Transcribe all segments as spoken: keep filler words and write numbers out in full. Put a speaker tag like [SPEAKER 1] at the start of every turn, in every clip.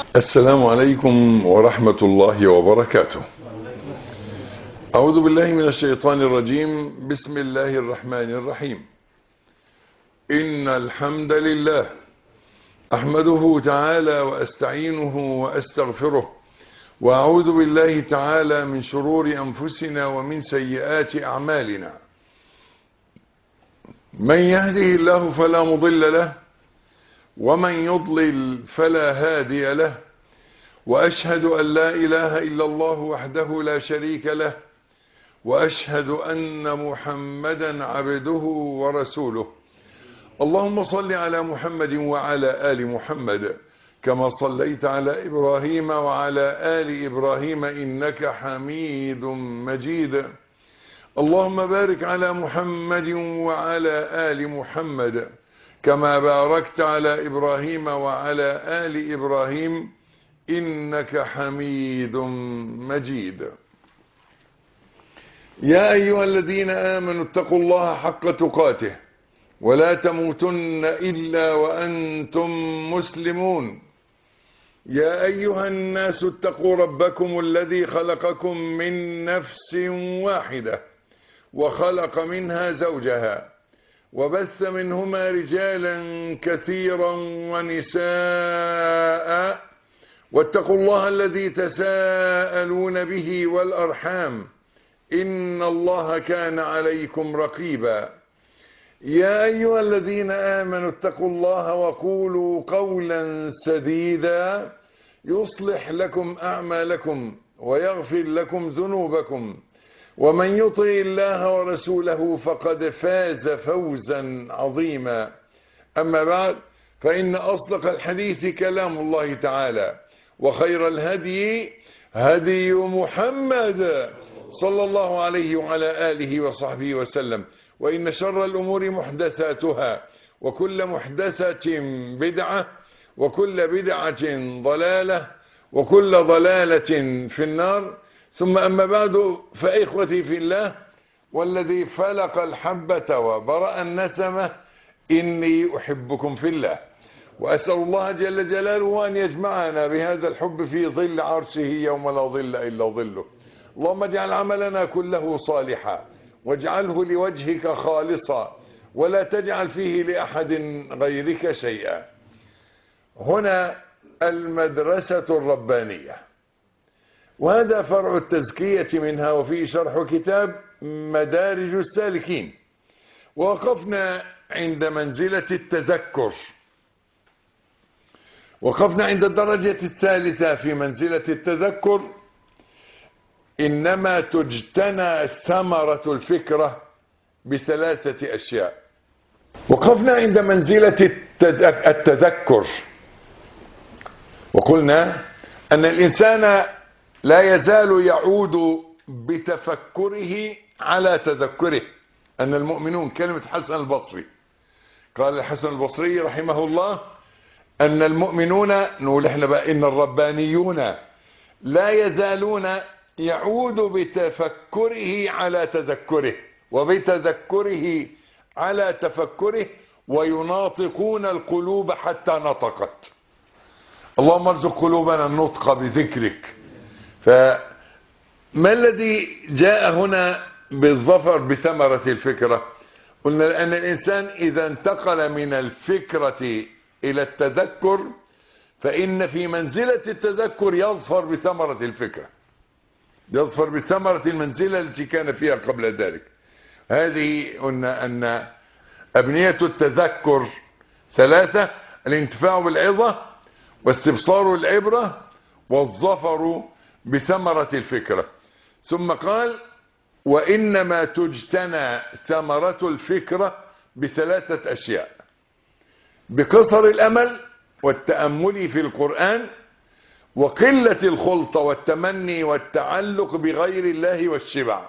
[SPEAKER 1] السلام عليكم ورحمة الله وبركاته. أعوذ بالله من الشيطان الرجيم. بسم الله الرحمن الرحيم. إن الحمد لله أحمده تعالى وأستعينه وأستغفره، وأعوذ بالله تعالى من شرور أنفسنا ومن سيئات أعمالنا. من يهده الله فلا مضل له، ومن يضلل فلا هادي له، وأشهد أن لا إله إلا الله وحده لا شريك له، وأشهد أن محمدا عبده ورسوله. اللهم صل على محمد وعلى آل محمد كما صليت على إبراهيم وعلى آل إبراهيم إنك حميد مجيد. اللهم بارك على محمد وعلى آل محمد كما باركت على إبراهيم وعلى آل إبراهيم إنك حميد مجيد. يا أيها الذين آمنوا اتقوا الله حق تقاته ولا تموتن إلا وأنتم مسلمون. يا أيها الناس اتقوا ربكم الذي خلقكم من نفس واحدة وخلق منها زوجها وبث منهما رجالا كثيرا ونساء، واتقوا الله الذي تساءلون به والأرحام إن الله كان عليكم رقيبا. يا أيها الذين آمنوا اتقوا الله وقولوا قولا سديدا يصلح لكم أعمالكم ويغفر لكم ذنوبكم، ومن يطع الله ورسوله فقد فاز فوزا عظيما. أما بعد، فإن أصدق الحديث كلام الله تعالى، وخير الهدي هدي محمد صلى الله عليه وعلى آله وصحبه وسلم، وإن شر الأمور محدثاتها، وكل محدثة بدعة، وكل بدعة ضلالة، وكل ضلالة في النار. ثم أما بعد، فإخوتي في الله، والذي فلق الحبة وبرأ النسمة، إني أحبكم في الله، وأسأل الله جل جلاله أن يجمعنا بهذا الحب في ظل عرشه يوم لا ظل إلا ظله. اللهم اجعل عملنا كله صالحا، واجعله لوجهك خالصا، ولا تجعل فيه لأحد غيرك شيئا. هنا المدرسة الربانية، وهذا فرع التزكية منها، وفيه شرح كتاب مدارج السالكين. ووقفنا عند منزلة التذكر، وقفنا عند الدرجة الثالثة في منزلة التذكر. إنما تجتنى ثمرة الفكرة بثلاثة أشياء. وقفنا عند منزلة التذكر، وقلنا أن الإنسان لا يزال يعود بتفكره على تذكره. أن المؤمنون، كلمة حسن البصري، قال الحسن البصري رحمه الله أن المؤمنون، نقول احنا بقى إن الربانيون لا يزالون يعود بتفكره على تذكره، وبتذكره على تفكره، ويناطقون القلوب حتى نطقت. اللهم ارزق قلوبنا النطق بذكرك. فما الذي جاء هنا بالظفر بثمرة الفكرة؟ قلنا أن الإنسان إذا انتقل من الفكرة إلى التذكر، فإن في منزلة التذكر يظفر بثمرة الفكرة، يظفر بثمرة المنزلة التي كان فيها قبل ذلك. هذه قلنا أن أبنية التذكر ثلاثة: الانتفاع بالعظة، واستبصار العبرة، والظفر بثمرة الفكرة. ثم قال: وإنما تجتنى ثمرة الفكرة بثلاثة أشياء: بقصر الأمل، والتأمل في القرآن، وقلة الخلطة والتمني والتعلق بغير الله والشبع.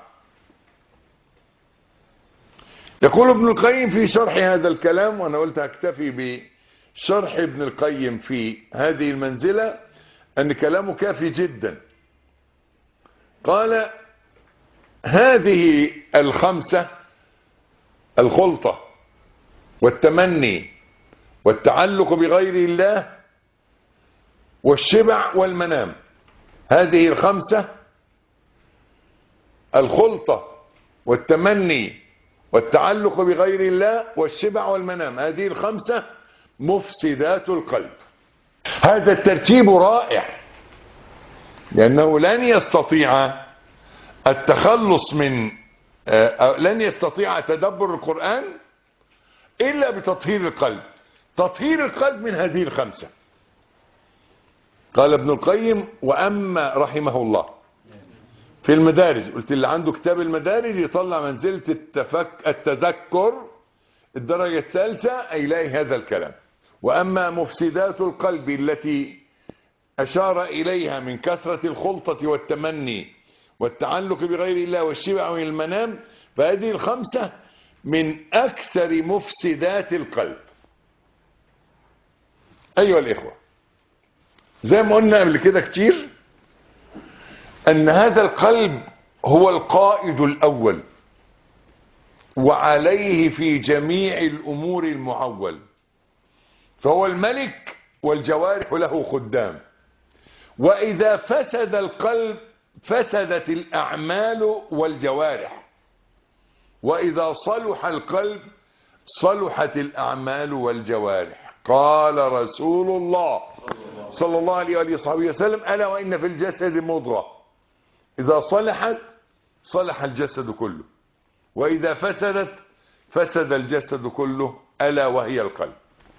[SPEAKER 1] يقول ابن القيم في شرح هذا الكلام، وأنا قلت أكتفي بشرح ابن القيم في هذه المنزلة أن كلامه كافي جدا. قال: هذه الخمسة، الخلطة والتمني والتعلق بغير الله والشبع والمنام. هذه الخمسة: الخلطة والتمني والتعلق بغير الله والشبع والمنام. هذه الخمسة مفسدات القلب. هذا الترتيب رائع، لأنه لن يستطيع التخلص من لن يستطيع تدبر القرآن إلا بتطهير القلب. تطهير القلب من هذه الخمسة. قال ابن القيم: وأما رحمه الله في المدارج، قلت اللي عنده كتاب المدارج يطلع منزلة التفك التذكر الدرجة الثالثة يلاقي هذا الكلام. وأما مفسدات القلب التي أشار إليها من كثرة الخلطة والتمني والتعلق بغير الله والشبع من المنام، فهذه الخمسة من أكثر مفسدات القلب. أيها الإخوة، زي ما قلنا قبل كده كتير أن هذا القلب هو القائد الأول، وعليه في جميع الأمور المعول، فهو الملك والجوارح له خدام. وإذا فسد القلب فسدت الأعمال والجوارح، وإذا صلح القلب صلحت الأعمال والجوارح. قال رسول الله صلى الله عليه وآله وصحبه وسلم: ألا وإن في الجسد مضغة إذا صلحت صلح الجسد كله، وإذا فسدت فسد الجسد كله، ألا وهي القلب.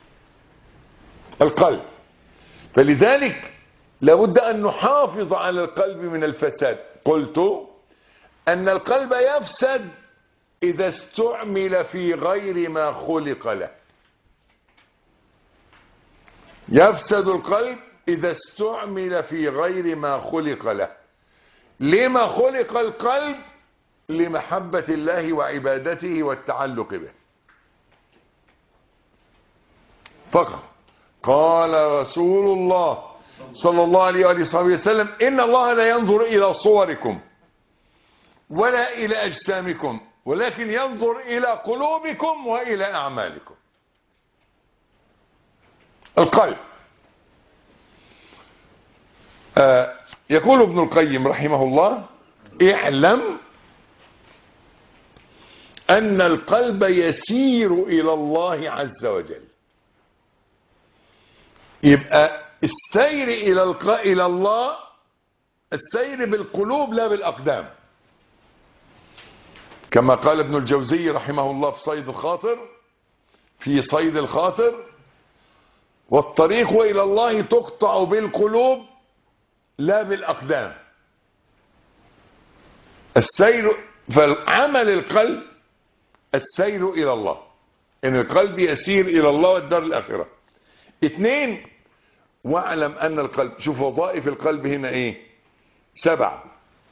[SPEAKER 1] القلب. فلذلك لابد أن نحافظ على القلب من الفساد. قلت أن القلب يفسد إذا استعمل في غير ما خلق له. يفسد القلب إذا استعمل في غير ما خلق له. لما خلق القلب؟ لمحبة الله وعبادته والتعلق به فقط. قال رسول الله صلى الله عليه وآله وسلم: إن الله لا ينظر إلى صوركم ولا إلى أجسامكم ولكن ينظر إلى قلوبكم وإلى أعمالكم. القلب. آه يقول ابن القيم رحمه الله: اعلم أن القلب يسير إلى الله عز وجل. يبقى السير إلى إلى الله السير بالقلوب لا بالأقدام، كما قال ابن الجوزي رحمه الله في صيد الخاطر في صيد الخاطر: والطريق إلى الله تقطع بالقلوب لا بالأقدام. السير فالعمل القلب السير إلى الله، إن القلب يسير إلى الله والدار الآخرة. اثنين: واعلم أن القلب، شوف وظائف القلب هنا إيه؟ سبع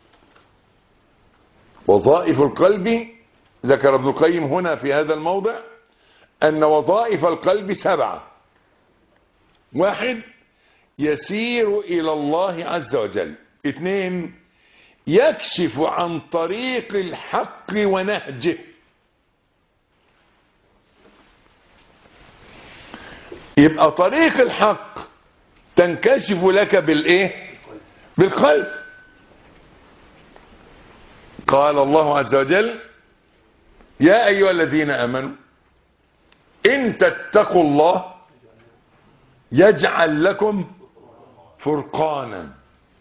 [SPEAKER 1] وظائف القلب. ذكر ابن القيم هنا في هذا الموضع أن وظائف القلب سبعة. واحد: يسير إلى الله عز وجل. اثنين: يكشف عن طريق الحق ونهجه. يبقى طريق الحق تنكشف لك بالايه؟ بالقلب. قال الله عز وجل: يا ايها الذين امنوا ان تتقوا الله يجعل لكم فرقانا.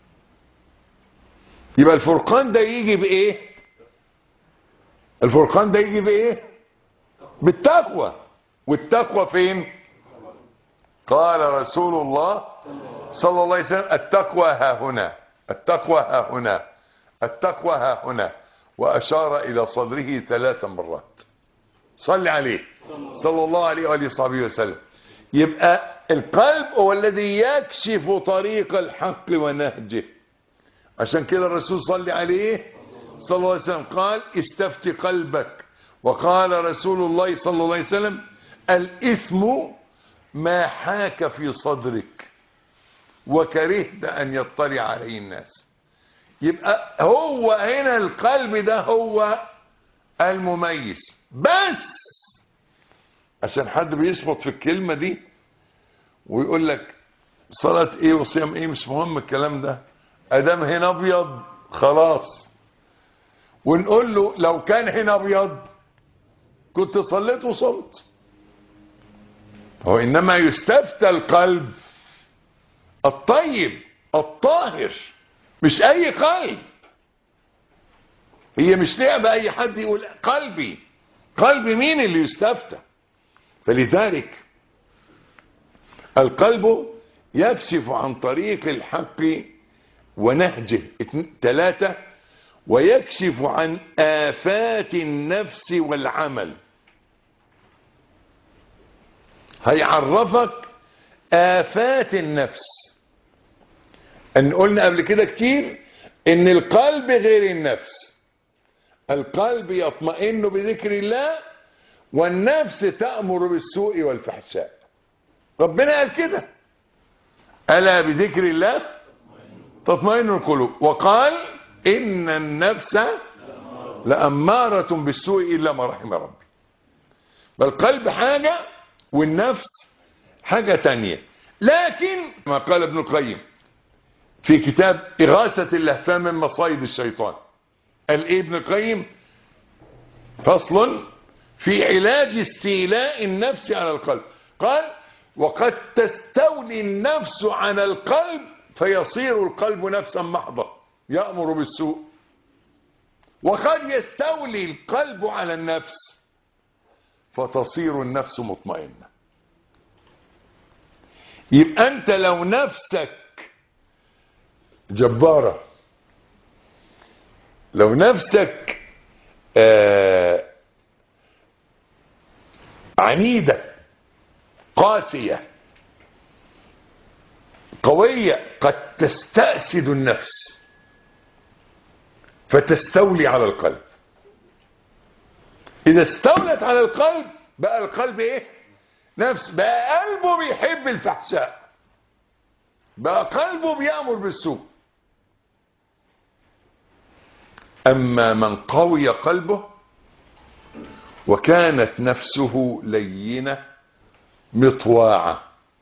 [SPEAKER 1] يبقى الفرقان ده يجي بايه؟ الفرقان ده يجي بايه؟ بالتقوى. والتقوى فين؟ قال رسول الله صلى الله عليه وسلم: التقوى ها هنا، التقوى ها هنا، التقوى ها هنا، وأشار إلى صدره ثلاث مرات. صل عليه صلى الله عليه وآله وصحبه وسلم. يبقى القلب هو الذي يكشف طريق الحق ونهجه. عشان كده الرسول صلى عليه صلى الله عليه وسلم قال: استفت قلبك. وقال رسول الله صلى الله عليه وسلم: الإثم ما حاك في صدرك وكرهت أن يطلع عليه الناس. يبقى هو هنا القلب ده هو المميز. بس عشان حد بيشبط في الكلمة دي ويقول لك صلاة ايه وصيام ايه مش مهم الكلام ده، ادام هنا ابيض خلاص. ونقول له لو كان هنا ابيض كنت صليت وصمت. هو انما يستفتى القلب الطيب الطاهر، مش اي قلب. هي مش لعبة اي حد يقول قلبي. قلب مين اللي يستفتى؟ فلذلك القلب يكشف عن طريق الحق ونهجه. ثلاثة، ويكشف عن آفات النفس والعمل. هيعرفك آفات النفس. ان قلنا قبل كده كتير ان القلب غير النفس. القلب يطمئن بذكر الله، والنفس تأمر بالسوء والفحشاء. ربنا قال كده، ألا بذكر الله تطمئن القلوب، وقال إن النفس لأمارة بالسوء إلا ما رحم ربي. فالقلب حاجة والنفس حاجة تانية. لكن ما قال ابن القيم في كتاب إغاثة اللهفان من مصايد الشيطان، قال إيه ابن القيم؟ فصل في علاج استيلاء النفس على القلب. قال وقد تستولي النفس على القلب فيصير القلب نفسا محضة يأمر بالسوء، وقد يستولي القلب على النفس فتصير النفس مطمئنة. يبقى أنت لو نفسك جبارة، لو نفسك آه عنيدة قاسية قوية، قد تستأسد النفس فتستولي على القلب. إذا استولت على القلب بقى القلب إيه؟ نفس. بقى قلبه بيحب الفحشاء، بقى قلبه بيأمر بالسوء. أما من قوي قلبه وكانت نفسه لينة مطواعة،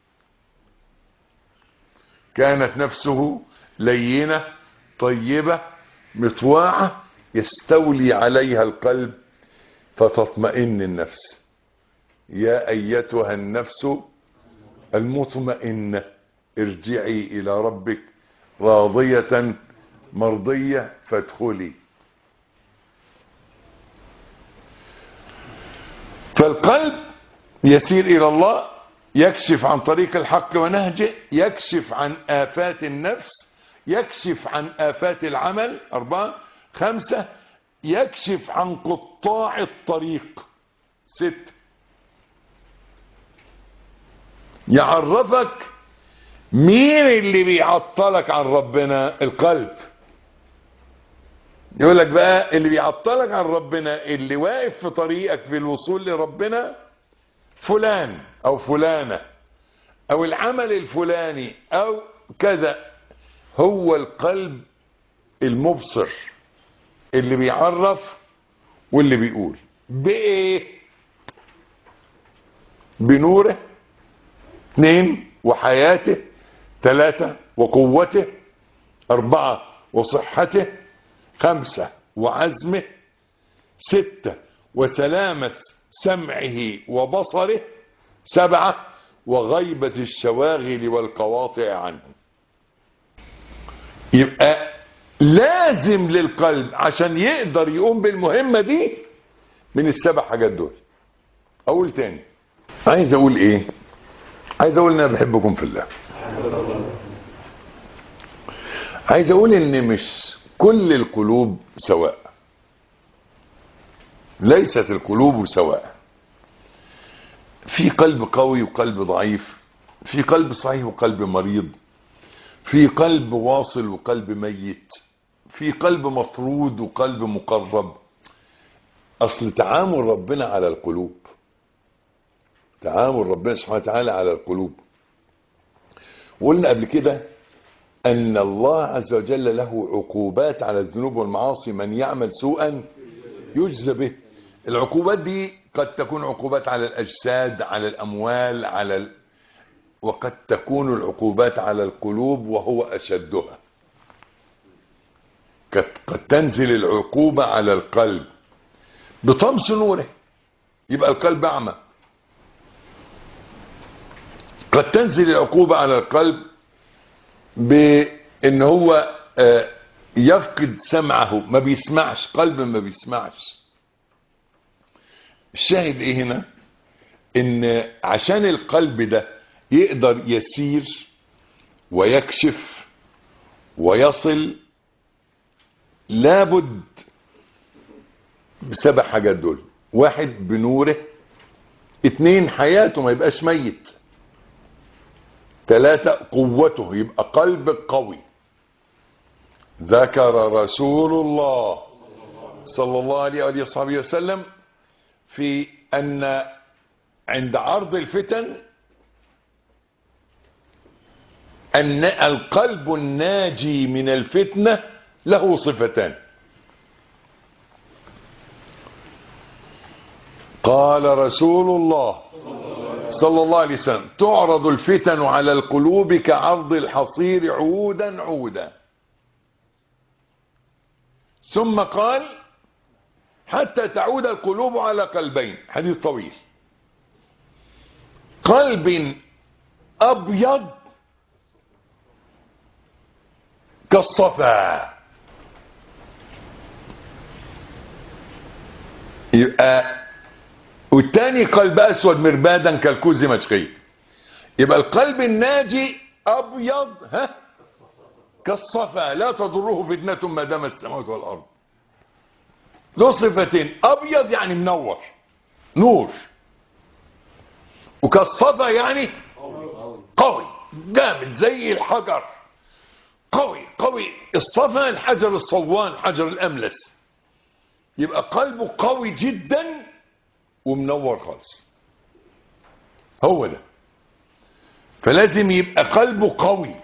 [SPEAKER 1] كانت نفسه لينة طيبة مطواعة، يستولي عليها القلب فتطمئن النفس. يا أيتها النفس المطمئنة ارجعي إلى ربك راضية مرضية فادخلي. فالقلب يسير إلى الله، يكشف عن طريق الحق ونهجه، يكشف عن آفات النفس، يكشف عن آفات العمل. أربعة. خمسة، يكشف عن قطاع الطريق. ست، يعرفك مين اللي بيعطلك عن ربنا. القلب. يقول لك بقى اللي بيعطلك عن ربنا، اللي واقف في طريقك في الوصول لربنا فلان او فلانة او العمل الفلاني او كذا. هو القلب المبصر اللي بيعرف واللي بيقول بايه؟ بنوره. اثنين، وحياته. ثلاثة، وقوته. أربعة، وصحته. خمسة، وعزمه. ستة، وسلامة سمعه وبصره. سبعة، وغيبة الشواغل والقواطع عنه. يبقى لازم للقلب عشان يقدر يقوم بالمهمة دي من السبع حاجات دول. اقول تاني، عايز اقول ايه؟ عايز اقول ان انا بحبكم في الله. عايز اقول ان مش كل القلوب سواء، ليست القلوب سواء. في قلب قوي وقلب ضعيف، في قلب صحيح وقلب مريض، في قلب واصل وقلب ميت، في قلب مطرود وقلب مقرب. اصل تعامل ربنا على القلوب، تعامل ربنا سبحانه وتعالى على القلوب. وقلنا قبل كده ان الله عز وجل له عقوبات على الذنوب والمعاصي. من يعمل سوءا يجزى به. العقوبات دي قد تكون عقوبات على الاجساد، على الاموال، على ال... وقد تكون العقوبات على القلوب وهو أشدها. قد تنزل العقوبة على القلب بطمس نوره، يبقى القلب أعمى. قد تنزل العقوبة على القلب بأن هو يفقد سمعه، ما بيسمعش، قلب ما بيسمعش. الشاهد ايه هنا؟ ان عشان القلب ده يقدر يسير ويكشف ويصل، لابد بسبع حاجات دول: واحد بنوره، اتنين حياته ما يبقاش ميت، تلاتة قوته يبقى قلب قوي. ذكر رسول الله صلى الله عليه وآله وصحبه وسلم في أن عند عرض الفتن أن القلب الناجي من الفتنة له صفتان. قال رسول الله صلى الله عليه وسلم: تعرض الفتن على القلوب كعرض الحصير عودا عودا. ثم قال: حتى تعود القلوب على قلبين. حديث طويل. قلب أبيض كالصفا، يبقى، والتاني قلب أسود مربادا كالكوز مشقي. يبقى القلب الناجي أبيض ها كالصفا لا تضره فتنة ما دام السماوات والأرض. له صفتين: أبيض يعني منور نور، وكالصفا يعني قوي جامد زي الحجر، قوي قوي. الصفا الحجر الصوان، حجر الأملس. يبقى قلبه قوي جدا ومنور خالص، هو ده. فلازم يبقى قلبه قوي،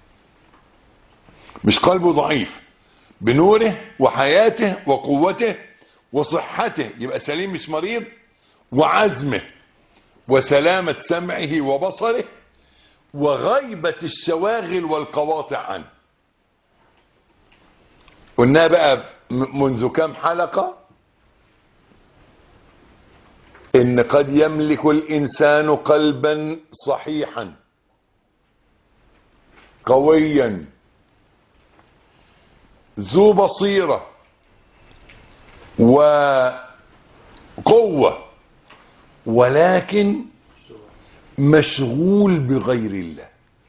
[SPEAKER 1] مش قلبه ضعيف، بنوره وحياته وقوته وصحته، يبقى سليم مش مريض، وعزمه وسلامة سمعه وبصره وغيبة الشواغل والقواطع عنه. قلنا بقى منذ كام حلقة إن قد يملك الإنسان قلبا صحيحا قويا ذو بصيرة وقوة، ولكن مشغول بغير الله.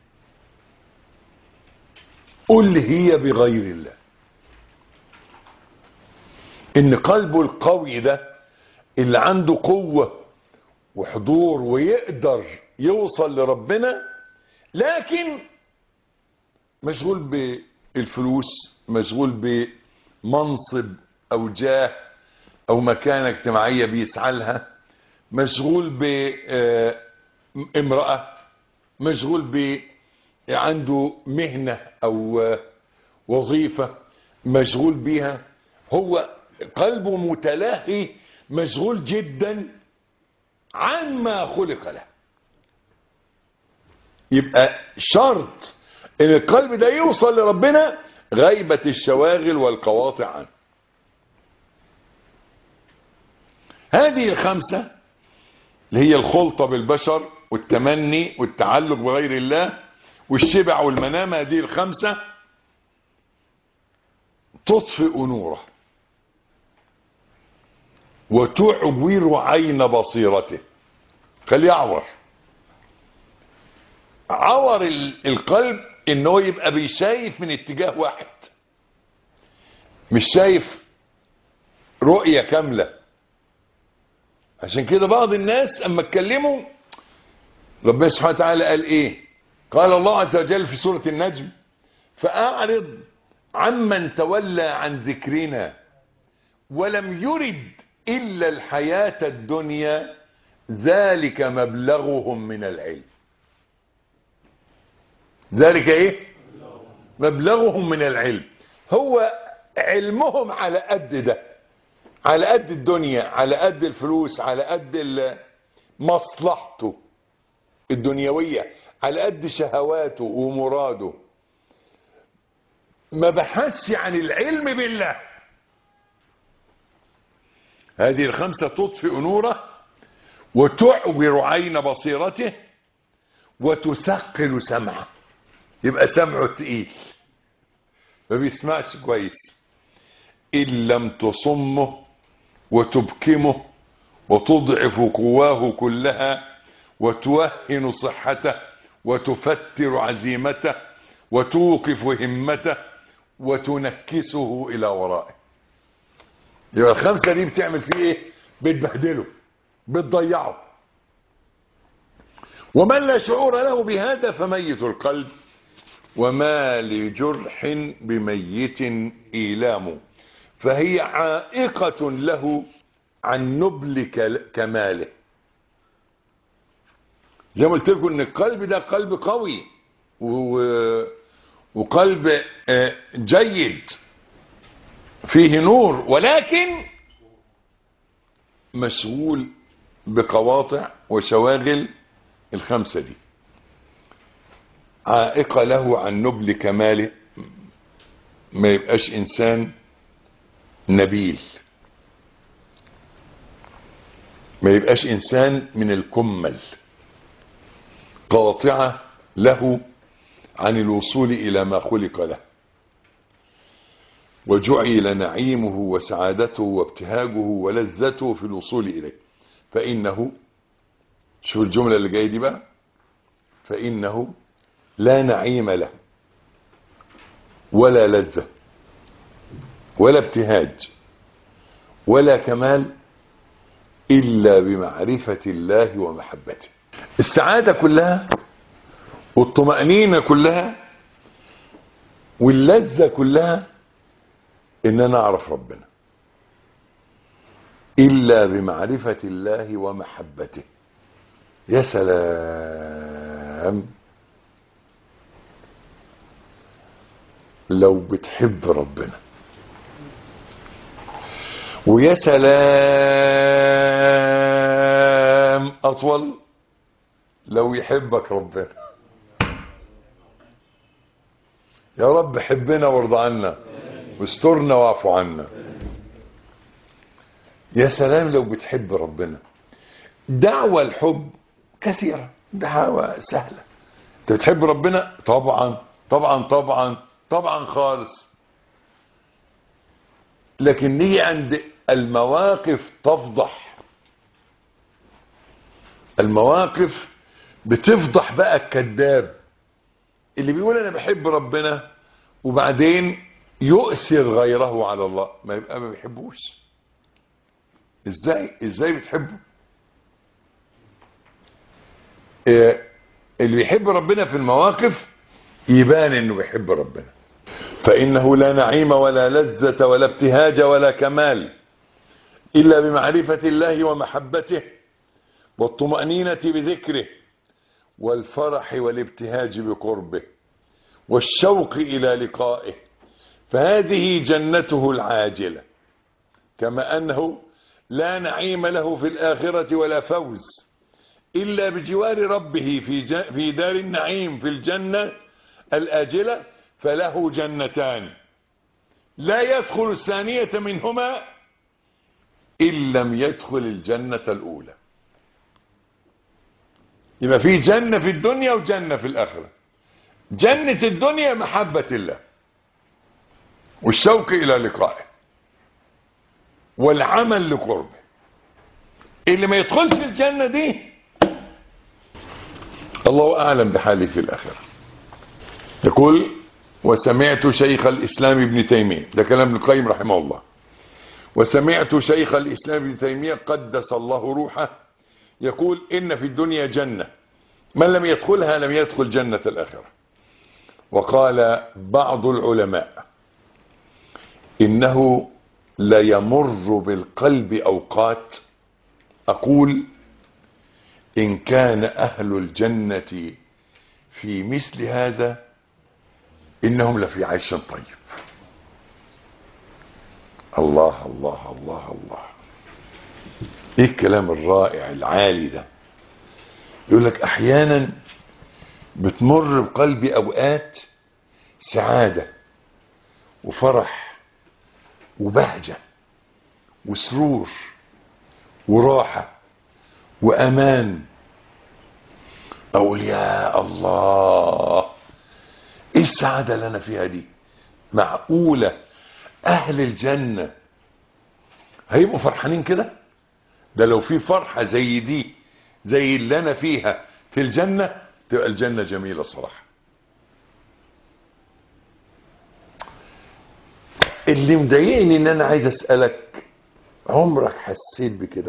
[SPEAKER 1] قل هي بغير الله. إن قلبه القوي ده اللي عنده قوة وحضور ويقدر يوصل لربنا، لكن مشغول بالفلوس، مشغول بمنصب أو جاه أو مكانة اجتماعية بيسعى لها، مشغول بامرأة، مشغول ب عنده مهنة أو وظيفة مشغول بيها، هو قلبه متلهي مشغول جدا عما خلق له. يبقى شرط ان القلب ده يوصل لربنا غيبة الشواغل والقواطع عنه. هذه الخمسة اللي هي الخلطة بالبشر والتمني والتعلق بغير الله والشبع والمنام، هذه الخمسة تطفئ نوره وتعور عين بصيرته، خليه يعور. عور القلب انه يبقى بيشايف من اتجاه واحد، مش شايف رؤية كاملة. عشان كده بعض الناس اما اتكلموا ربنا سبحانه وتعالى قال ايه؟ قال الله عز وجل في سورة النجم: فأعرض عمن تولى عن ذكرنا ولم يرد إلا الحياة الدنيا ذلك مبلغهم من العلم. ذلك ايه؟ مبلغهم من العلم. هو علمهم على قد ده، على قد الدنيا، على قد الفلوس، على قد مصلحته الدنيوية، على قد شهواته ومراده، ما بحثش عن العلم بالله. هذه الخمسة تطفئ نوره وتعور عين بصيرته وتثقل سمعه، يبقى سمعه تقيل ما بيسمعش كويس. إن لم تصمه وتبكمه وتضعف قواه كلها وتوهن صحته وتفتر عزيمته وتوقف همته وتنكسه إلى ورائه. يبقى الخمسة دي بتعمل فيه ايه؟ بتبهدله، بتضيعه. ومن لا شعور له بهذا فميت القلب، وما لجرح بميت إيلام، فهي عائقة له عن نبل كماله. زي ما قلت لكم ان القلب ده قلب قوي وقلب جيد فيه نور، ولكن مشغول بقواطع وشواغل الخمسة دي، عائقة له عن نبل كماله، ما يبقاش إنسان نبيل، ما يبقاش إنسان من الكمل، قاطعة له عن الوصول إلى ما خلق له. وجعل نعيمه وسعادته وابتهاجه ولذته في الوصول إليه، فإنه، شوف الجملة اللي جاية دي بقى، فإنه لا نعيم له ولا لذة ولا ابتهاج ولا كمال إلا بمعرفة الله ومحبته. السعادة كلها والطمأنينة كلها واللذة كلها إن أنا أعرف ربنا، إلا بمعرفة الله ومحبته. يا سلام لو بتحب ربنا، ويا سلام أطول لو يحبك ربنا. يا رب حبنا وارضى عنا واسترنا واعف عنا. يا سلام لو بتحب ربنا. دعوة الحب كثيرة، دعوة سهلة. انت بتحب ربنا؟ طبعا طبعا طبعا طبعا خالص. لكن نيجي عند المواقف تفضح، المواقف بتفضح بقى الكذاب اللي بيقول انا بحب ربنا وبعدين يؤثر غيره على الله، ما يبقى ما بيحبوش. ازاي ازاي بتحبه؟ إيه اللي بيحب ربنا في المواقف يبان انه بيحب ربنا. فانه لا نعيم ولا لذة ولا ابتهاج ولا كمال الا بمعرفة الله ومحبته والطمأنينة بذكره والفرح والابتهاج بقربه والشوق الى لقائه، فهذه جنته العاجلة. كما انه لا نعيم له في الآخرة ولا فوز إلا بجوار ربه في في دار النعيم في الجنة الآجلة، فله جنتان لا يدخل الثانية منهما إن لم يدخل الجنة الأولى. يبقى في جنة في الدنيا وجنة في الآخرة. جنة الدنيا محبة الله والشوق إلى لقائه والعمل لقربه. اللي ما يدخلش الجنة دي الله أعلم بحاله في الآخرة. يقول: وسمعت شيخ الإسلام ابن تيمية، ده كلام ابن القيم رحمه الله، وسمعت شيخ الإسلام ابن تيمية قدس الله روحه يقول: إن في الدنيا جنة من لم يدخلها لم يدخل جنة الآخرة. وقال بعض العلماء: إنه ليمر بالقلب أوقات أقول إن كان أهل الجنة في مثل هذا إنهم لفي عيش طيب. الله الله الله الله، إيه الكلام الرائع العالي ده. يقول لك أحيانا بتمر بقلبي اوقات سعادة وفرح وبهجة وسرور وراحة وامان. اقول يا الله، ايه السعادة اللي انا فيها دي؟ معقولة اهل الجنة هيبقوا فرحانين كده؟ ده لو في فرحة زي دي زي اللي انا فيها في الجنة تبقى الجنة جميلة صراحة. اللي مضايقني ان انا عايز اسألك، عمرك حسيت بكده؟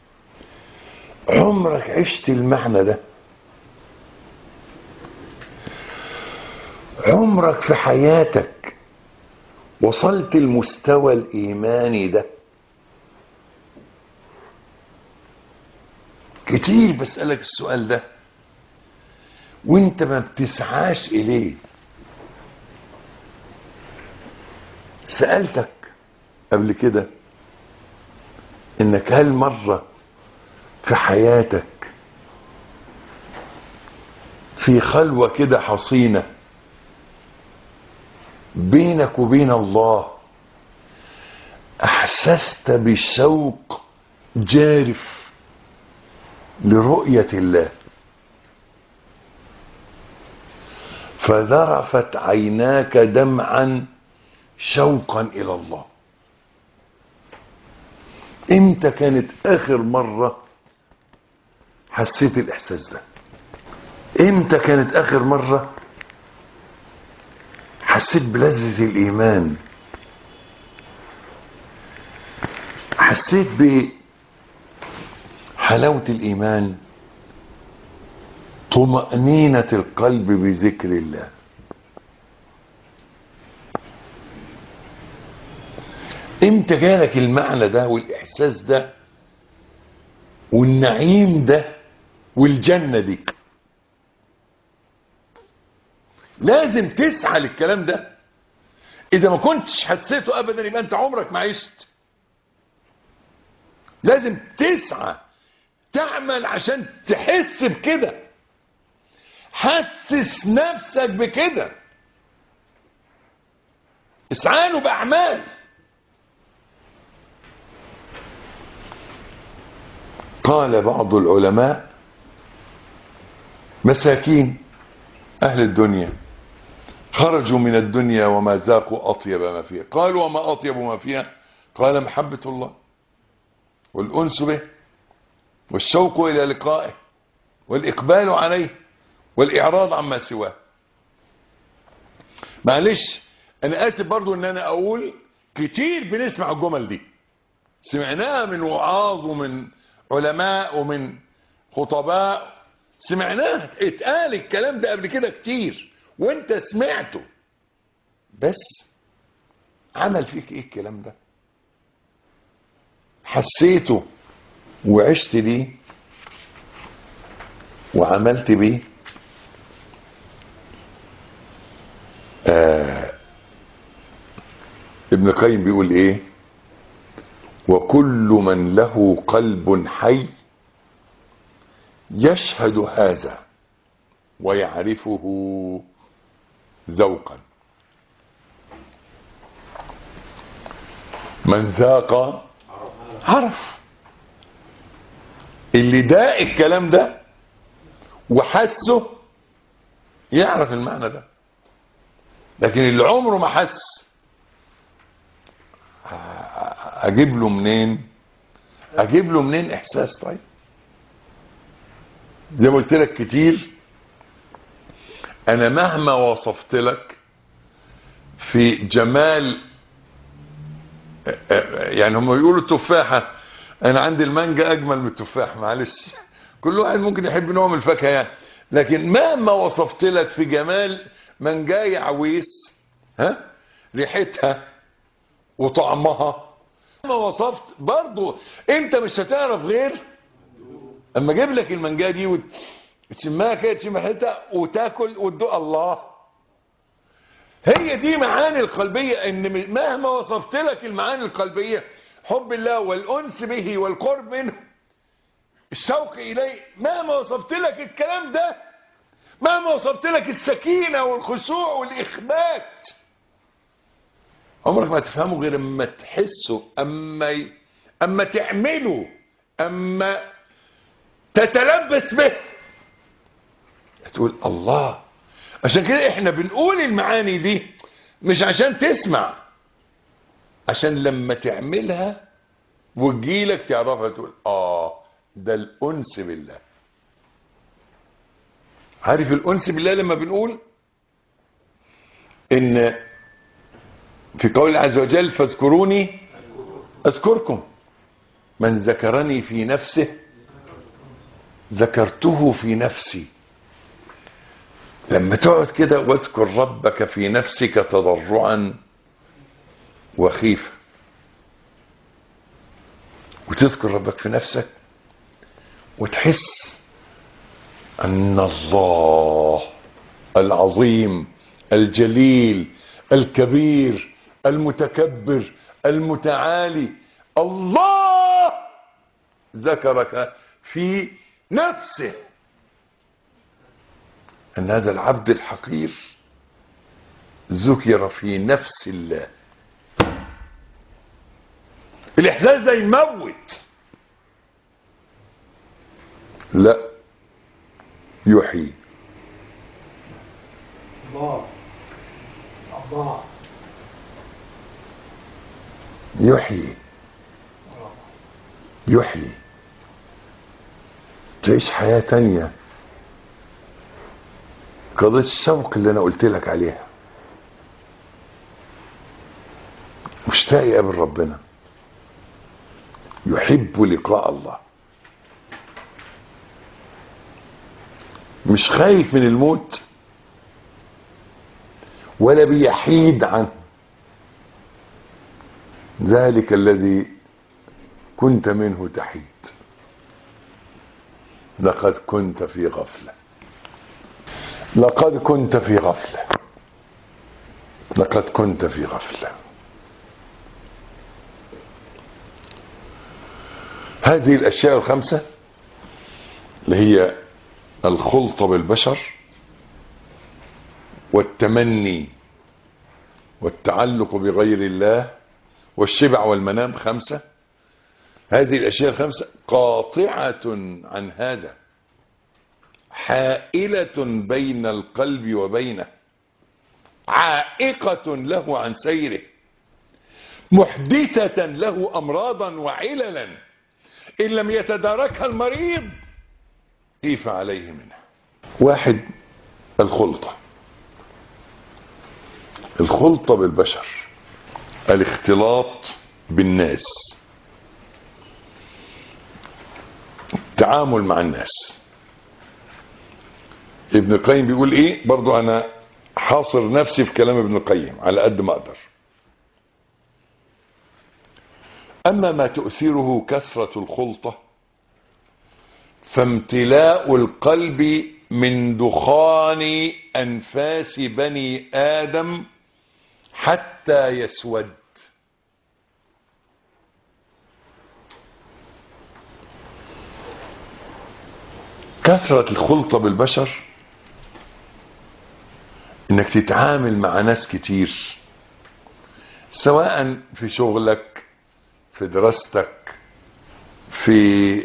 [SPEAKER 1] عمرك عشت المعنى ده؟ عمرك في حياتك وصلت المستوى الايماني ده؟ كتير بسألك السؤال ده وانت ما بتسعاش اليه. سألتك قبل كده انك هل مرة في حياتك في خلوة كده حصينة بينك وبين الله احسست بشوق جارف لرؤية الله فذرفت عيناك دمعا شوقا الى الله؟ امتى كانت اخر مرة حسيت الاحساس ده؟ امتى كانت اخر مرة حسيت بلذة الايمان؟ حسيت بحلاوة الايمان، طمأنينة القلب بذكر الله؟ امتى جالك المعنى ده والاحساس ده والنعيم ده والجنة دي؟ لازم تسعى للكلام ده. اذا ما كنتش حسيته ابدا يبقى انت عمرك ما عشت. لازم تسعى تعمل عشان تحس بكده. حسس نفسك بكده، اسعى له باعمال. قال بعض العلماء مساكين اهل الدنيا خرجوا من الدنيا وما ذاقوا اطيب ما فيها. قالوا وما اطيب ما فيها؟ قال محبة الله والانس به والشوق الى لقائه والاقبال عليه والاعراض عما سواه. معلش انا اسف برضو ان انا اقول كتير بنسمع الجمل دي، سمعناها من وعاظ ومن علماء ومن خطباء، سمعناها اتقال الكلام ده قبل كده كتير وانت سمعته، بس عمل فيك ايه الكلام ده؟ حسيته وعشت ليه وعملت بيه؟ آه ابن القيم بيقول ايه؟ وكل من له قلب حي يشهد هذا ويعرفه ذوقا. من ذاق عرف. اللي داق الكلام ده وحسه يعرف المعنى ده، لكن اللي عمره ما حس اجيب له منين؟ اجيب له منين احساس؟ طيب زي ما قلت لك كتير، انا مهما وصفت لك في جمال، يعني هم بيقولوا التفاحة، انا عندي المانجا اجمل من التفاح، معلش كل واحد ممكن يحب نوع من الفاكهة يعني، لكن مهما وصفت لك في جمال مانجاي عويس، ها ريحتها وطعمها، مهما وصفت برضو انت مش هتعرف غير اما اجيب لك المانجا دي وتشمها كده، تشم ريحتها وتاكل وتدوق. الله، هي دي معاني القلبية. ان مهما وصفت لك المعاني القلبية، حب الله والانس به والقرب منه، الشوق اليه، مهما وصفت لك الكلام ده مهما وصلت لك السكينة والخشوع والإخبات، عمرك ما تفهمه غير اما تحسه، اما ي... اما تعمله، اما تتلبس به، تقول الله. عشان كده احنا بنقول المعاني دي مش عشان تسمع، عشان لما تعملها وتجيلك تعرفها، تقول اه ده الانس بالله. عارف الانس بالله لما بنقول ان في قول الله عز وجل فاذكروني اذكركم، من ذكرني في نفسه ذكرته في نفسي. لما تقعد كده واذكر ربك في نفسك تضرعا وخيفة، وتذكر ربك في نفسك وتحس أن الله العظيم الجليل الكبير المتكبر المتعالي، الله ذكرك في نفسه، أن هذا العبد الحقير ذكر في نفس الله. الإحساس ده يموت، لا يحيي.
[SPEAKER 2] الله الله
[SPEAKER 1] يحيي يحيي تعيش حياة تانية. قضية الشوق اللي انا قلت لك عليها، مشتاق يقابل ربنا، يحب لقاء الله، مش خايف من الموت ولا بيحيد عنه. ذلك الذي كنت منه تحيد، لقد كنت في غفلة، لقد كنت في غفلة، لقد كنت في غفلة. هذه الأشياء الخمسة اللي هي الخلطة بالبشر والتمني والتعلق بغير الله والشبع والمنام، خمسة. هذه الأشياء الخمسة قاطعة عن هذا، حائلة بين القلب وبينه، عائقة له عن سيره، محدثة له أمراضا وعللا إن لم يتداركها المريض كيف عليه منها. واحد، الخلطة، الخلطة بالبشر، الاختلاط بالناس، التعامل مع الناس. ابن القيم بيقول ايه؟ برضو انا حاصر نفسي في كلام ابن القيم على قد ما اقدر. اما ما تؤثره كثرة الخلطة فامتلاء القلب من دخان انفاس بني ادم حتى يسود. كثرة الخلطة بالبشر انك تتعامل مع ناس كتير، سواء في شغلك، في دراستك، في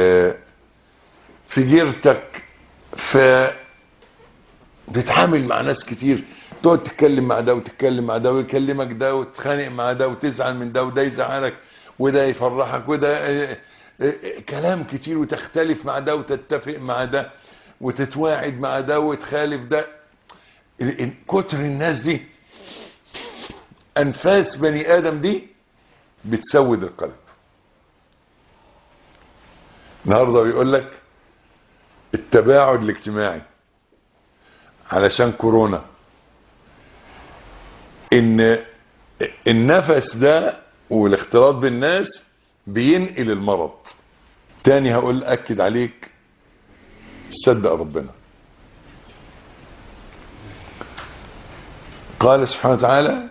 [SPEAKER 1] في جيرتك، في بتتعامل مع ناس كتير، تقعد تتكلم مع ده وتتكلم مع ده ويكلمك ده وتتخانق مع ده وتزعل من ده وده يزعلك وده يفرحك وده كلام كتير، وتختلف مع ده وتتفق مع ده وتتواعد مع ده وتخالف ده. كتر الناس دي، انفاس بني ادم دي بتسود القلب. النهارده بيقول لك التباعد الاجتماعي علشان كورونا، ان النفس ده والاختلاط بالناس بينقل المرض. تاني هقول اكد عليك، صدق ربنا. قال سبحانه وتعالى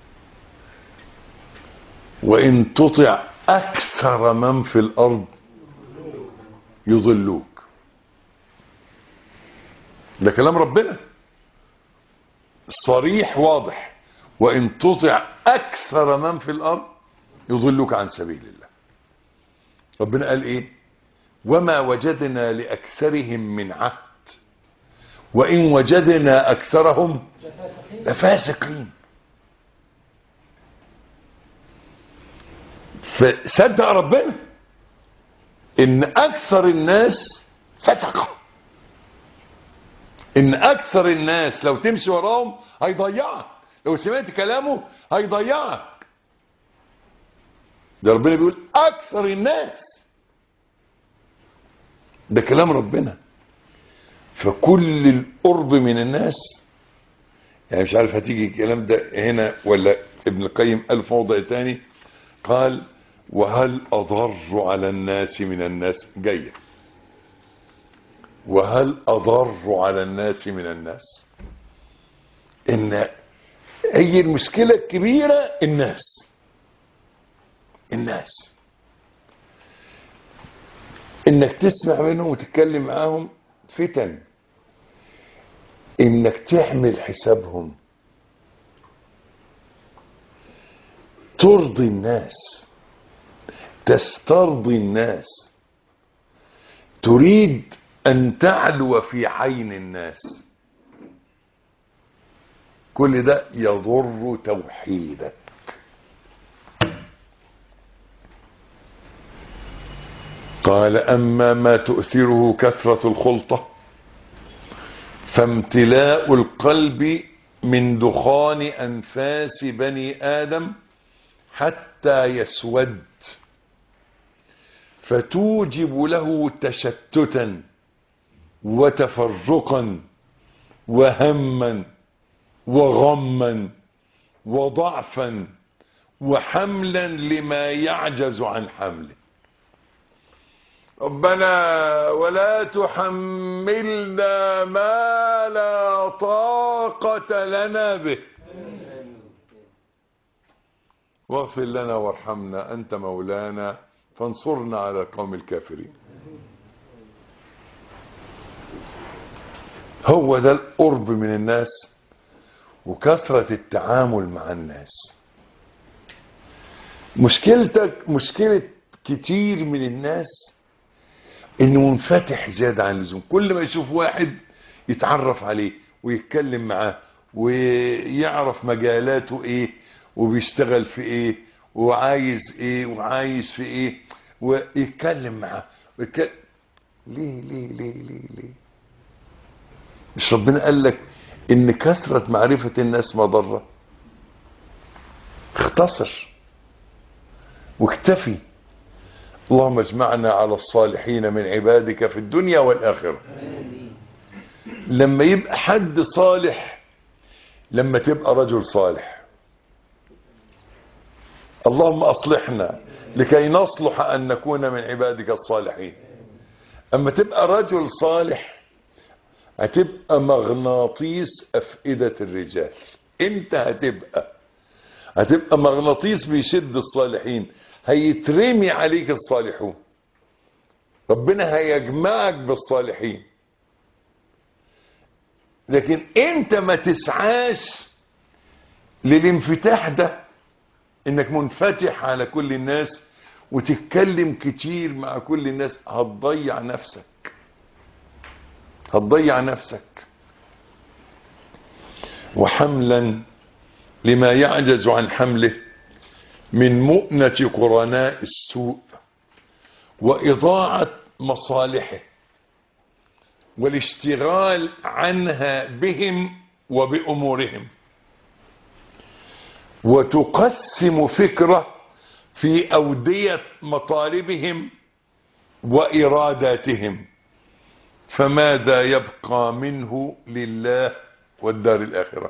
[SPEAKER 1] وإن تطع أكثر من في الأرض يضلوك. ده كلام ربنا صريح واضح. وإن تطع أكثر من في الأرض يضلك عن سبيل الله. ربنا قال إيه؟ وما وجدنا لأكثرهم من عهد وإن وجدنا أكثرهم لفاسقين. فصدق ربنا إن أكثر الناس فسقة، إن أكثر الناس لو تمشي وراهم هيضيعك، لو سمعت كلامه هيضيعك. ده ربنا بيقول أكثر الناس، ده كلام ربنا. فكل القرب من الناس، يعني مش عارف هتيجي الكلام ده هنا ولا ابن القيم قال في موضع تاني، قال وهل أضر على الناس من الناس، جاية وهل أضر على الناس من الناس. إن هي المشكلة الكبيرة الناس الناس إنك تسمع منهم وتتكلم معاهم فتن، إنك تحمل حسابهم، ترضي الناس، تسترضي الناس، تريد أن تعلو في عين الناس، كل ده يضر توحيدك. قال أما ما تؤثره كثرة الخلطة فامتلاء القلب من دخان أنفاس بني آدم حتى يسود، فتوجب له تشتتا وتفرقا وهما وغما وضعفا وحملا لما يعجز عن حمله. ربنا ولا تحملنا ما لا طاقة لنا به واغفر لنا وارحمنا أنت مولانا فانصرنا على القوم الكافرين. هو ده القرب من الناس وكثرة التعامل مع الناس. مشكلتك مشكلة كتير من الناس انه منفتح زيادة عن اللزوم، كل ما يشوف واحد يتعرف عليه ويتكلم معاه ويعرف مجالاته ايه وبيشتغل في ايه وعايز ايه وعايز في ايه ويتكلم معاه ويتكلم. ليه ليه ليه ليه ليه مش ربنا قال لك ان كثرة معرفة الناس مضرة؟ اختصر واكتفي. اللهم اجمعنا على الصالحين من عبادك في الدنيا والآخرة. لما يبقى حد صالح، لما تبقى رجل صالح، اللهم أصلحنا لكي نصلح أن نكون من عبادك الصالحين. أما تبقى رجل صالح هتبقى مغناطيس أفئدة الرجال. انت هتبقى هتبقى مغناطيس بيشد الصالحين، هيترمي عليك الصالحون، ربنا هيجمعك بالصالحين. لكن انت ما تسعاش للانفتاح ده، انك منفتح على كل الناس وتتكلم كتير مع كل الناس، هتضيع نفسك هتضيع نفسك. وحملا لما يعجز عن حمله من مؤنة قرناء السوء وإضاعة مصالحه والاشتغال عنها بهم وبأمورهم، وتقسم فكره في أودية مطالبهم وإراداتهم، فماذا يبقى منه لله والدار الآخرة؟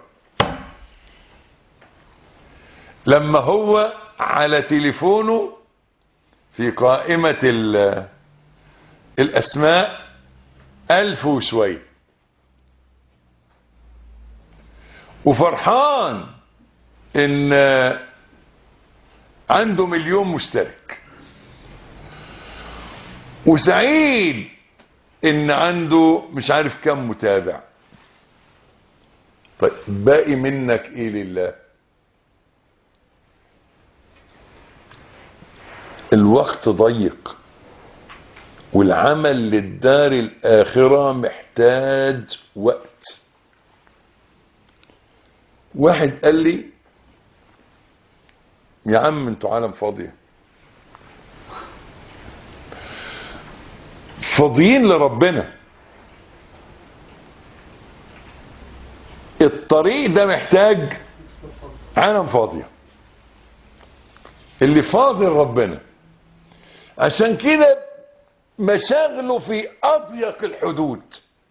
[SPEAKER 1] لما هو على تليفونه في قائمة الأسماء ألف وشوي وفرحان إن عنده مليون مشترك، وسعيد إن عنده مش عارف كم متابع، طيب باقي منك ايه لله؟ الوقت ضيق، والعمل للدار الآخرة محتاج وقت. واحد قال لي يا عم انتوا عالم فاضية، فاضيين لربنا. الطريق ده محتاج عالم فاضية، اللي فاضي لربنا. عشان كده مشاغله في أضيق الحدود،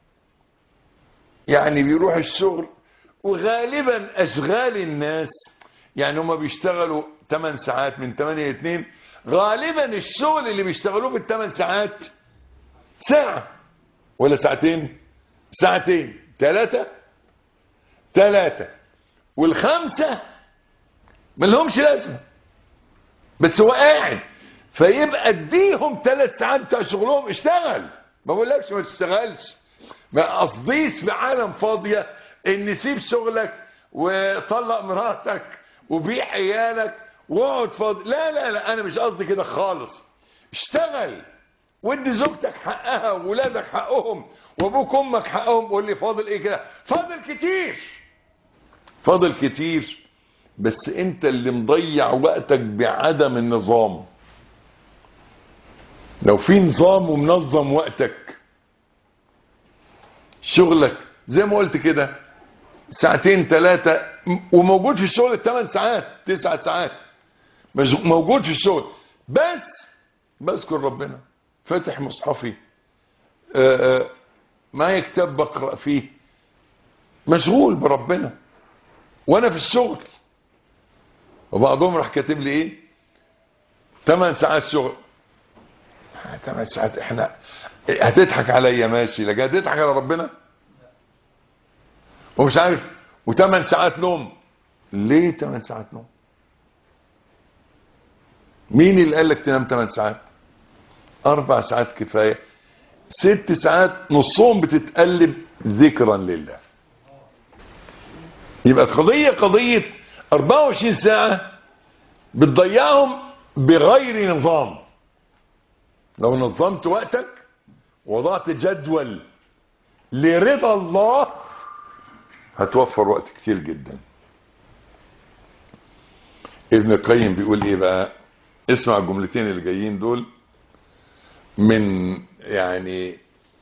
[SPEAKER 1] يعني بيروح الشغل، وغالبا أشغال الناس يعني هما بيشتغلوا ثمان ساعات من ثمانية ل اثنين، غالبا الشغل اللي بيشتغلوه في الثمان ساعات ساعة ولا ساعتين، ساعتين ثلاثة ثلاثة، والخمسة ما لهمش لازمة، بس هو قاعد. فيبقى اديهم ثلاث ساعات بتاع شغلهم، اشتغل، ما بقولكش ما تشتغلش، ما قصديش في عالم فاضية ان سيب شغلك وطلق مراتك وبيع عيالك واقعد فاضي. لا لا لا، انا مش قصدي كده خالص. اشتغل وادي زوجتك حقها وولادك حقهم وابوك وامك حقهم. قول لي فاضل ايه كده؟ فاضل كتير، فاضل كتير، بس انت اللي مضيع وقتك بعدم النظام. لو في نظام ومنظم وقتك، شغلك زي ما قلت كده ساعتين ثلاثة، وموجود في الشغل الثمان ساعات تسع ساعات، موجود في الشغل، بس بذكر ربنا، فاتح مصحفي، آآ آآ معايا كتاب بقرأ فيه، مشغول بربنا وانا في الشغل. وبعضهم راح كاتب لي ايه؟ ثمان ساعات شغل. ثمان ساعات احنا هتضحك عليا ماشي، لكن هتضحك على ربنا؟ ومش عارف، وثمان ساعات نوم. ليه ثمان ساعات نوم؟ مين اللي قال لك تنام ثمان ساعات؟ اربع ساعات كفايه، ست ساعات نصهم بتتقلب ذكرا لله. يبقى قضيه قضيه أربعة وعشرين ساعه بتضيعهم بغير نظام. لو نظمت وقتك وضعت جدول لرضا الله هتوفر وقت كتير جدا. ابن القيم بيقول ايه بقى؟ اسمع الجملتين اللي جايين دول من يعني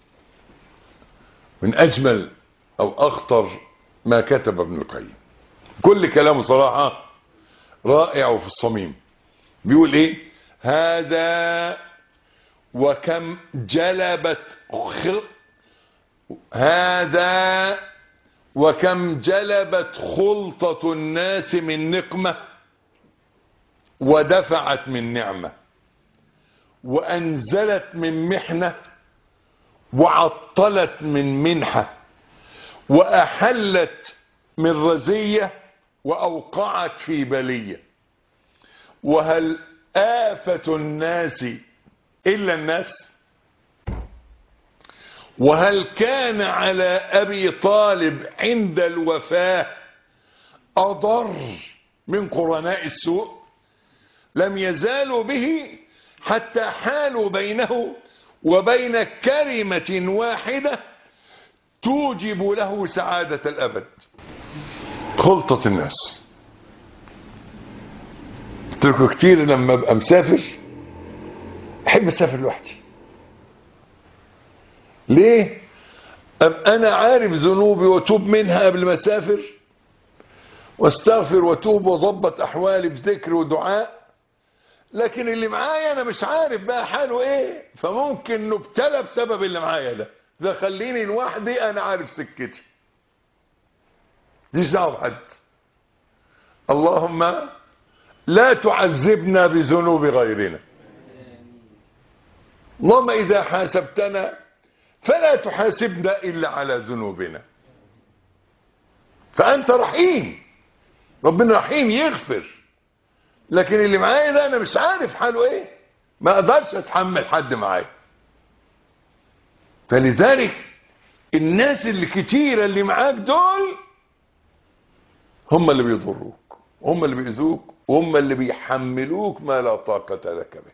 [SPEAKER 1] من اجمل او اخطر ما كتب ابن القيم. كل كلامه صراحة رائع وفي الصميم. بيقول ايه؟ هذا وكم جلبت خل... هذا وكم جلبت خلطة الناس من نقمة ودفعت من نعمة، وأنزلت من محنة وعطلت من منحة، وأحلت من رزية وأوقعت في بلية. وهل آفة الناس إلا الناس؟ وهل كان على أبي طالب عند الوفاة أضر من قرناء السوء؟ لم يزالوا به حتى حالوا بينه وبين كلمة واحدة توجب له سعادة الأبد. خلطة الناس. تركوا كتير لما أبقى مسافر أحب أسافر لوحدي. ليه؟ أبقى أنا عارف ذنوبي وأتوب منها قبل ما أسافر، واستغفر وأتوب وأظبط أحوالي بذكر ودعاء. لكن اللي معايا أنا مش عارف بقى حاله إيه، فممكن نبتلى بسبب اللي معايا ده. ده خليني لوحدي، أنا عارف سكتي، ماليش دعوة بحد. اللهم لا تعذبنا بذنوب غيرنا. اللهم إذا حاسبتنا فلا تحاسبنا إلا على ذنوبنا. فأنت رحيم، ربنا رحيم يغفر. لكن اللي معايا ده أنا مش عارف حاله إيه، ما أقدرش أتحمل حد معايا. فلذلك الناس اللي كتيرة اللي معاك دول هم اللي بيضروك، هم اللي بيؤذوك، وهم اللي بيحملوك ما لا طاقة لك به.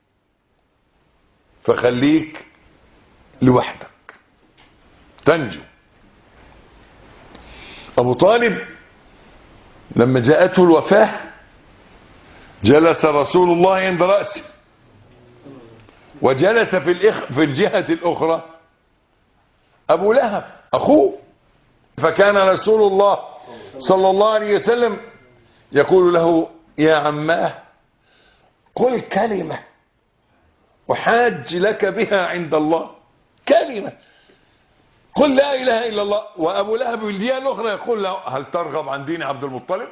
[SPEAKER 1] فخليك لوحدك تنجو. أبو طالب لما جاءته الوفاة جلس رسول الله عند رأسه، وجلس في الإخ في الجهة الأخرى أبو لهب أخوه. فكان رسول الله صلى الله عليه وسلم يقول له: يا عماه قل كلمة أحاج لك بها عند الله، كلمة، قل لا إله إلا الله. وأبو لهب في الجهة الأخرى يقول له: هل ترغب عن دين عبد المطلب؟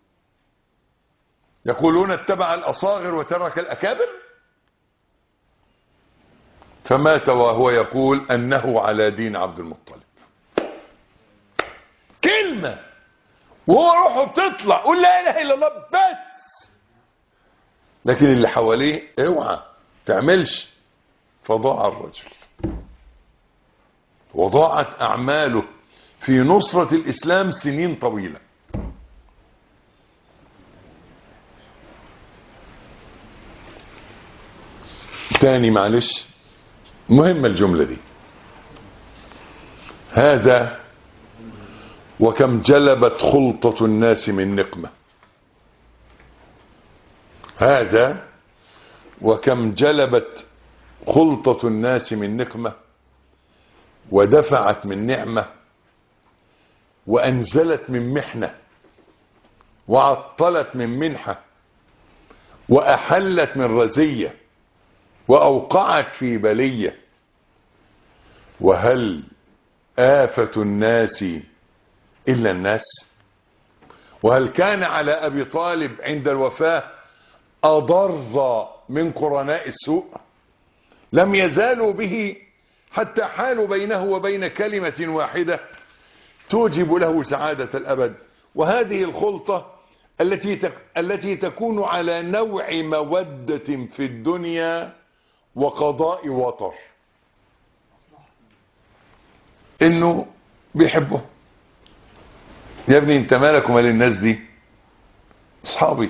[SPEAKER 1] يقولون اتبع الأصاغر وترك الأكابر. فمات وهو يقول أنه على دين عبد المطلب. كلمة وهو روحه بتطلع قل لا إله إلا الله بس، لكن اللي حواليه اوعى تعملش. فضاع الرجل وضاعت أعماله في نصرة الإسلام سنين طويلة. تاني معلش، مهمة الجملة دي. هذا وكم جلبت خلطة الناس من نقمة، هذا وكم جلبت خلطة الناس من نقمة، ودفعت من نعمة، وأنزلت من محنة، وعطلت من منحة، وأحلت من رزية، وأوقعت في بلية. وهل آفة الناس إلا الناس؟ وهل كان على أبي طالب عند الوفاة أضر من قرناء السوء؟ لم يزالوا به حتى حالوا بينه وبين كلمة واحدة توجب له سعادة الأبد. وهذه الخلطة التي تك التي تكون على نوع مودة في الدنيا وقضاء وطر، انه بيحبه. يا ابني انت مالك ومال الناس دي؟ اصحابي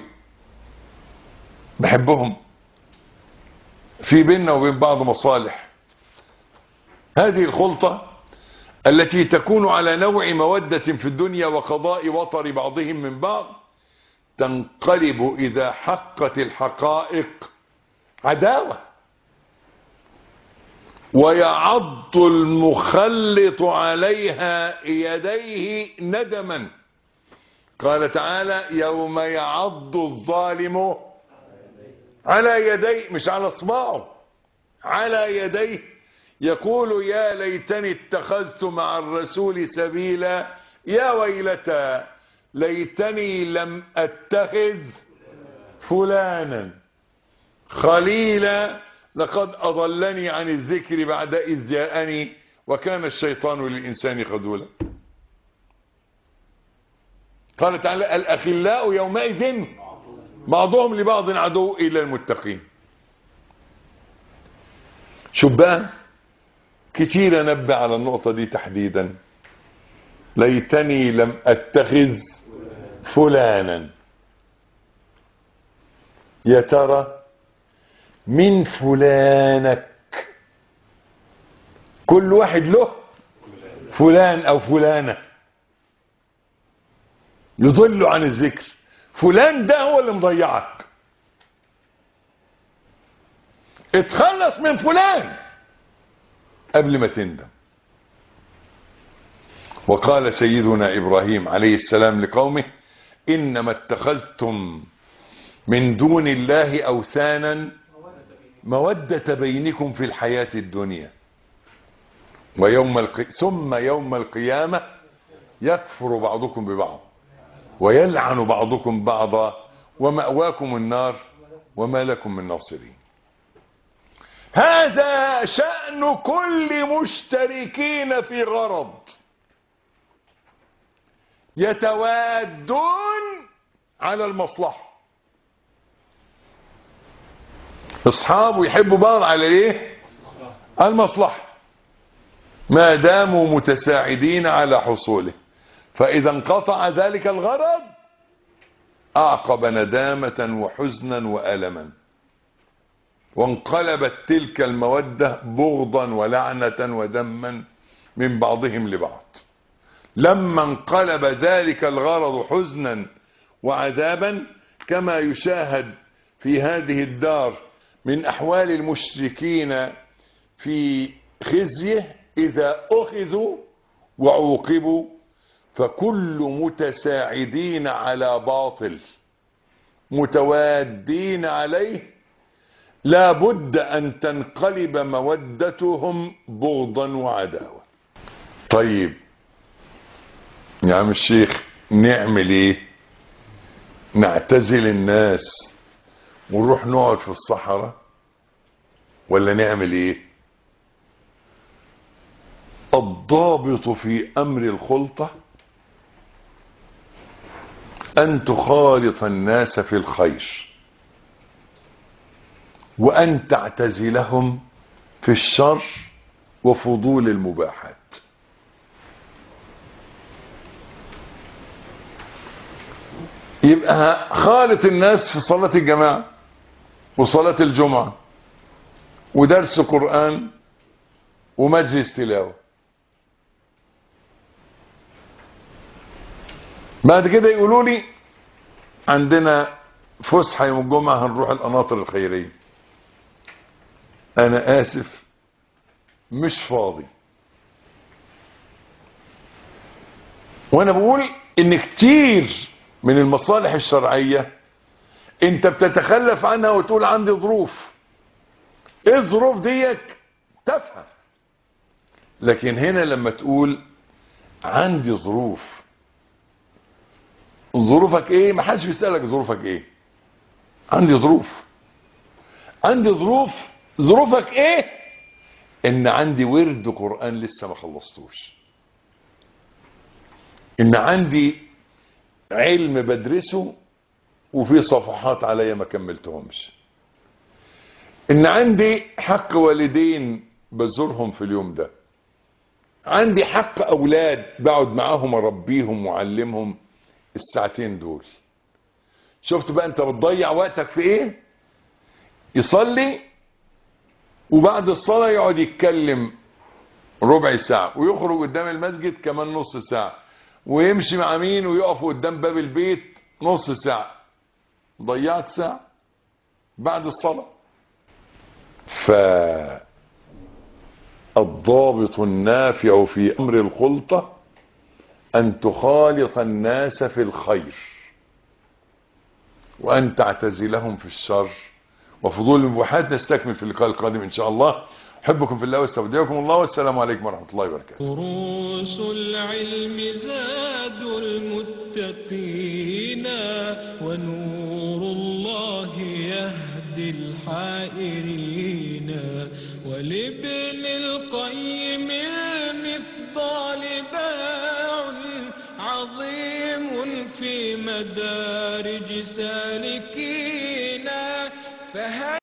[SPEAKER 1] بحبهم، في بيننا وبين بعض مصالح. هذه الخلطة التي تكون على نوع مودة في الدنيا وقضاء وطر بعضهم من بعض تنقلب إذا حقت الحقائق عداوة، ويعض المخلط عليها يديه ندما. قال تعالى: يوم يعض الظالم على يديه، مش على اصبعه، على يديه، يقول يا ليتني اتخذت مع الرسول سبيلا، يا ويلتى ليتني لم اتخذ فلانا خليلا لقد اضلني عن الذكر بعد اذ جاءني وكان الشيطان للانسان خذولا. قال تعالى: الاخلاء يومئذ بعضهم لبعض عدو الا المتقين. شوف بقى، كتير انبه على النقطة دي تحديدا. ليتني لم اتخذ فلانا، يا ترى من فلانك؟ كل واحد له فلان او فلانة يضل عن الذكر. فلان ده هو اللي مضيعك. اتخلص من فلان قبل ما تندم. وقال سيدنا إبراهيم عليه السلام لقومه: إنما اتخذتم من دون الله أوثانا مودة بينكم في الحياة الدنيا ويوم القي... ثم يوم القيامة يكفر بعضكم ببعض ويلعن بعضكم بعضا ومأواكم النار وما لكم من ناصرين. هذا شأن كل مشتركين في غرض، يتوادون على المصلحة. اصحابه يحبوا بعض على ايه؟ المصلحة، ما داموا متساعدين على حصوله. فإذا انقطع ذلك الغرض أعقب ندامة وحزنا وألما، وانقلبت تلك المودة بغضا ولعنة ودما من بعضهم لبعض. لما انقلب ذلك الغرض حزنا وعذابا كما يشاهد في هذه الدار من أحوال المشركين في خزيه إذا أخذوا وعوقبوا، فكل متساعدين على باطل متوادين عليه لا بد أن تنقلب مودتهم بغضا وعداوة. طيب يا عم الشيخ نعمل ايه؟ نعتزل الناس ونروح نقعد في الصحراء ولا نعمل ايه؟ الضابط في امر الخلطة ان تخالط الناس في الخير وان تعتزلهم في الشر وفضول المباحات. يبقى خالط الناس في صلاة الجماعة وصلاة الجمعة ودرس قرآن ومجلس تلاوة. بعد كده يقولوا لي عندنا فسحة يوم الجمعة هنروح القناطر الخيرية. أنا آسف مش فاضي. وأنا بقول إن كتير من المصالح الشرعية انت بتتخلف عنها وتقول عندي ظروف. ايه الظروف ديك؟ تفهم. لكن هنا لما تقول عندي ظروف، ظروفك ايه؟ ما حدش بيسألك ظروفك ايه. عندي ظروف. عندي ظروف. ظروفك ايه؟ ان عندي ورد قرآن لسه ما خلصتوش، ان عندي علم بدرسه وفي صفحات عليا ما كملتهمش، ان عندي حق والدين بزورهم في اليوم ده، عندي حق اولاد بقعد معاهم اربيهم واعلمهم الساعتين دول. شفت بقى انت بتضيع وقتك في ايه؟ يصلي وبعد الصلاة يقعد يتكلم ربع ساعة ويخرج قدام المسجد كمان نص ساعة ويمشي مع مين ويقف قدام باب البيت نص ساعة. ضيعت ساعة بعد الصلاة. فالضابط النافع في أمر الخلطة أن تخالط الناس في الخير وأن تعتزلهم في الشر وفضول المباحات. نستكمل في اللقاء القادم إن شاء الله. أحبكم في الله واستودعكم الله والسلام عليكم ورحمة الله وبركاته.
[SPEAKER 3] دروس العلم زاد المتقين ونور الله يهدي الحائرين، ولابن القيم المفضال باع عظيم في مدارج سالكين. فهل